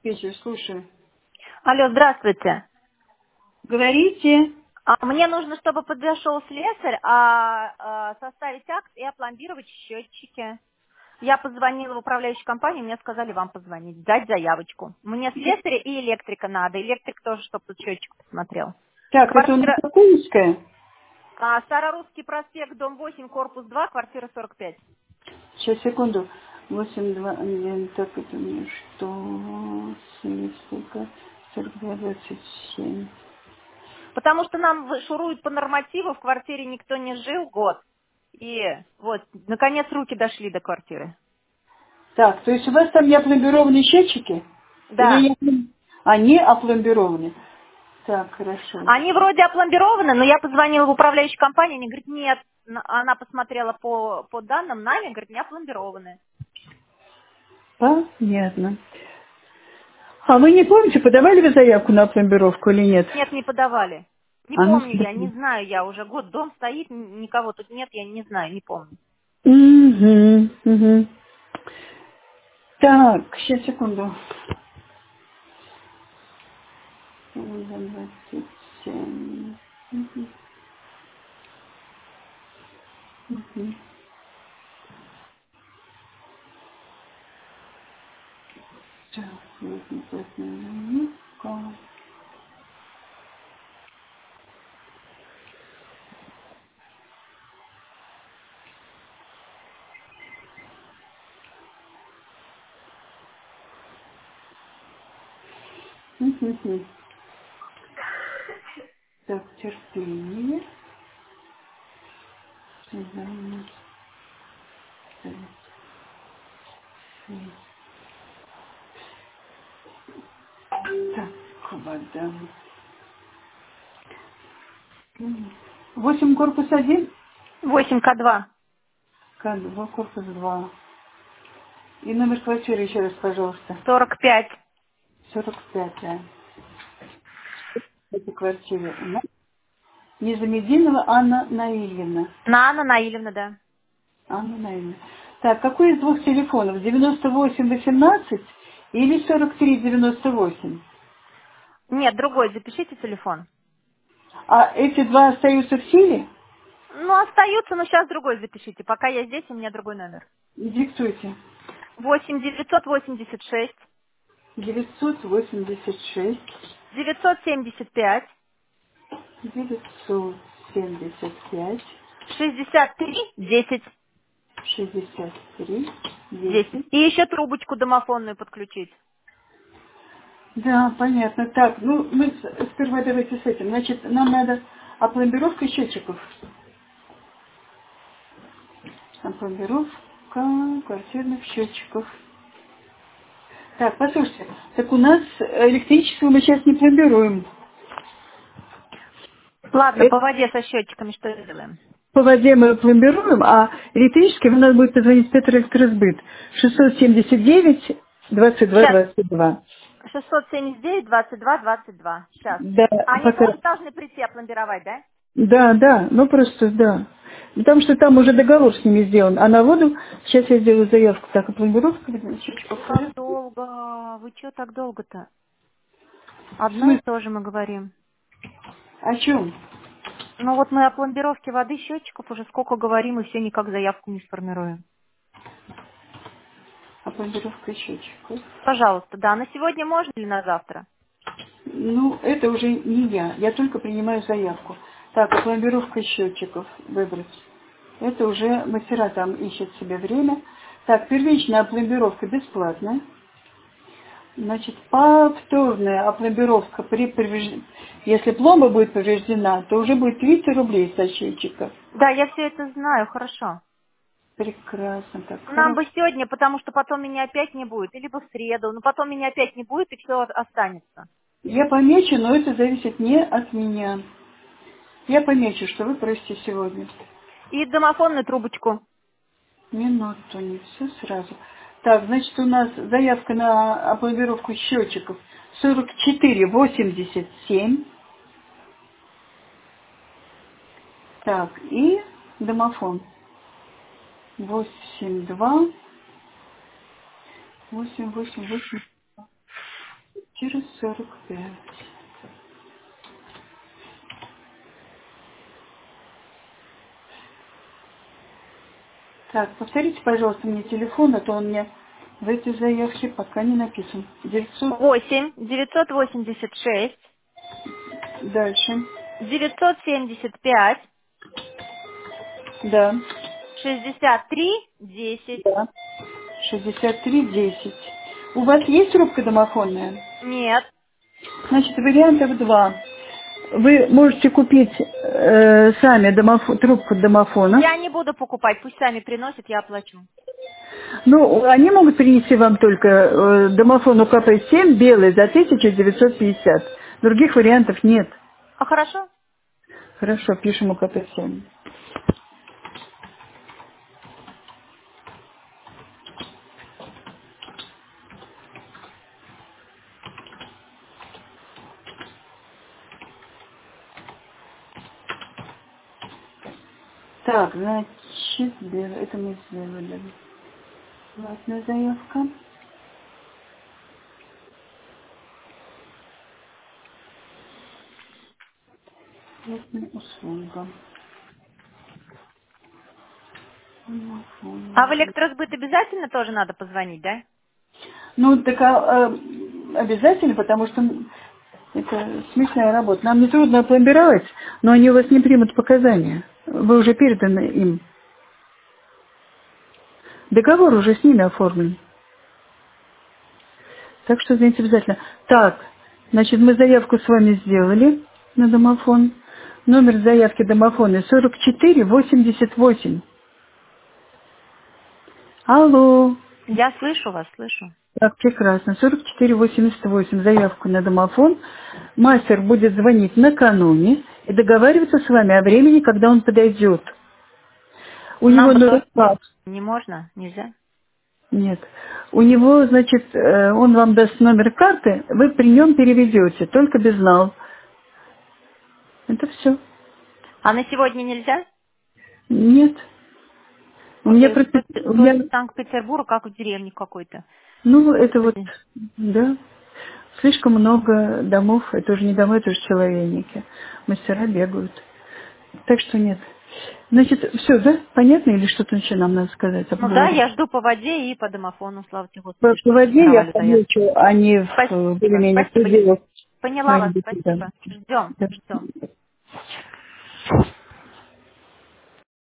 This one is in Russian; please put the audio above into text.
Диспетчер, слушаю. Алло, здравствуйте. Говорите. Мне нужно, чтобы подошел слесарь, составить акт и опломбировать счетчики. Я позвонила в управляющую компанию, мне сказали вам позвонить, дать заявочку. Мне слесаря и электрика надо. Электрик тоже, чтобы тут счетчик посмотрел. Так, это у нас Квартира Сокольническая? Старорусский проспект, дом 8, корпус 2, квартира 45. Сейчас, секунду. 8, 2, 1, так, это у меня что? 7, сколько? 42, 27. Потому что нам шуруют по нормативу, в квартире никто не жил год. И вот, наконец, руки дошли до квартиры. Так, то есть у вас там не опломбированные счетчики? Или Да. они опломбированы? Так, хорошо. Они вроде опломбированы, но я позвонила в управляющую компанию, они говорят, нет, она посмотрела по данным нами, говорит, не опломбированы. Понятно. А вы не помните, подавали вы заявку на опломбировку или нет? Нет, не подавали. Не А ну помню я, не смотри. знаю я, уже год дом стоит, никого тут нет, я не знаю, не помню. Угу, угу. Так, сейчас, секунду. 27. Мгм. Мгм. Так, вот, ну-ка. Мгм. Так, терпение. Свидание. Так, вода. 8 корпус 1, 8К2, К2 корпус 2. И номер квартиры еще раз, пожалуйста. 45. 45, да. Это квартира у нас. Незамединова Анна Наильевна. На Анна Наилевна, да. Анна Наильевна. Так, какой из двух телефонов? 9818 или 4398? Нет, другой, запишите телефон. А эти два остаются в силе? Ну, остаются, но сейчас другой запишите. Пока я здесь, у меня другой номер. Диктуйте. 8 986 986 975 975 63 10. 63 10. 10. И еще трубочку домофонную подключить. Да, понятно. Так, ну мы сперва давайте с этим. Значит, нам надо опломбировка счетчиков. Опломбировка квартирных счетчиков. Так, послушайте, так у нас электричество мы сейчас не пломбируем. Ладно, по воде со счетчиками что делаем? По воде мы пломбируем, а электрически вам надо будет позвонить в Петроэлектросбыт. 679 22 Сейчас. 22. 679 22 22. Сейчас. Да, Они пока. тоже должны прийти опломбировать, да? Да, да, ну просто да. Потому что там уже договор с ними сделан. А на воду, сейчас я сделаю заявку. Так, опломбировка. Как долго? Вы что так долго-то? В Одно и смысле? то же мы говорим. О чем? Ну вот мы о пломбировке воды счетчиков уже сколько говорим, и все никак заявку не сформируем. Опломбировка счетчиков. Пожалуйста, да. На сегодня можно или на завтра? Ну, это уже не я. Я только принимаю заявку. Так, опломбировка счетчиков выбрать. Это уже мастера там ищут себе время. Так, первичная опломбировка бесплатная. Значит, повторная опломбировка если пломба будет повреждена, то уже будет 200 рублей со счетчика. Да, я все это знаю, хорошо. Прекрасно, так, Нам хорошо. бы сегодня, потому что потом меня опять не будет, или бы в среду, но потом меня опять не будет, и все останется. Я помечу, но это зависит не от меня. Я помечу, что вы просите сегодня. И домофонную трубочку. Минуту, не все сразу. Так, значит, у нас заявка на опломбировку счетчиков 44,87. Так, и домофон 82 888. 4,45. Так, повторите, пожалуйста, мне телефон, а то он мне в этой заявке пока не написан. 900. 8-986. Дальше. 975. Да. 63-10. Да. 63,10. У вас есть трубка домофонная? Нет. Значит, вариантов два. Вы можете купить сами трубку домофона. Я не буду покупать, пусть сами приносят, я оплачу. Ну, они могут принести вам только домофон УКП-7 белый за 1950. Других вариантов нет. А хорошо? Хорошо, пишем УКП-7. Так, значит, это мы сделали. Платная заявка. Платная услуга. А в электросбыт обязательно тоже надо позвонить, да? Ну, так обязательно, потому что это смешная работа. Нам не трудно опломбировать, но они у вас не примут показания. Вы уже переданы им. Договор уже с ними оформлен. Так что, знаете, обязательно. Так, значит, мы заявку с вами сделали на домофон. Номер заявки домофона 4488. Алло. Я слышу вас, слышу. Так, прекрасно. 4488. Заявку на домофон. Мастер будет звонить накануне и договариваться с вами о времени, когда он подойдет. У него Нам номер... не можно, нельзя. Нет. У него, значит, он вам даст номер карты, вы при нем переведете, только безнал. Это все. А на сегодня нельзя? Нет. У меня просто... Санкт-Петербург, как в деревне какой-то. Ну, это вот, Господи. да. Слишком много домов, это уже не домы, это уже человейники. Мастера бегают. Так что нет. Значит, все, да? Понятно или что-то еще нам надо сказать? Ну да, Обговорить? я жду по воде и по домофону, слава тебе, По Господи, что воде я сформировали заявку. помечу, а не в Спасибо, более-менее спасибо. пределах Поняла моих вас, детей, да. спасибо. Ждем, Да. ждем.